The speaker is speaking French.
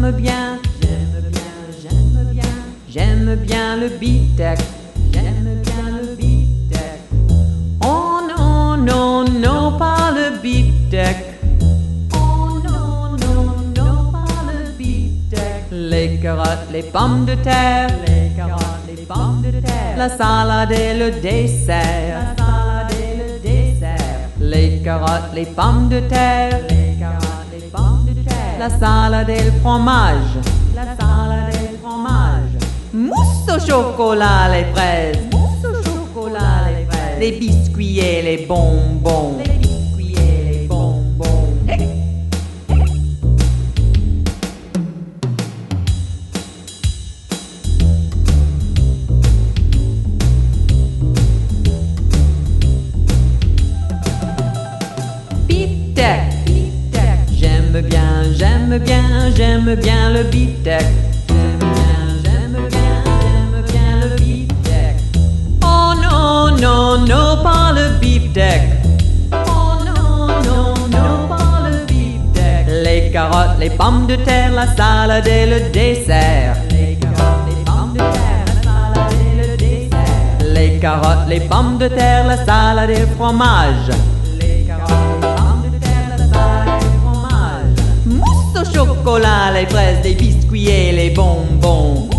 j'aime bien, j'aime bien, j'aime bien, j'aime bien le beefsteak, j'aime bien le beefsteak. Oh non, non, non, pas le beefsteak. Oh non, non, non, pas le beefsteak. Les carottes, les pommes de terre, les carottes, les pommes de terre. La salade et le dessert, la salade et le dessert. Les carottes, les pommes de terre, les carottes, les pommes de terre. La salade et le fromage, la salade et le fromage. Mousse au chocolat, les fraises, mousse au chocolat, les fraises. Les biscuits et les bonbons, les biscuits et les bonbons. Hey. Beefsteak, beefsteak. J'aime bien, j'aime bien, j'aime bien le beefsteak. J'aime bien, j'aime bien, j'aime bien le beefsteak. Oh non, non, non, pas le beefsteak. Oh non, non, non, pas le beefsteak. Les carottes, les pommes de terre, la salade et le dessert. Les carottes, les pommes de terre, la salade et le dessert. Les carottes, les pommes de terre, la salade et le fromage. Les carottes, les pommes de terre, la salade et le fromage. Mousse au chocolat, les fraises, les biscuits et les bonbons.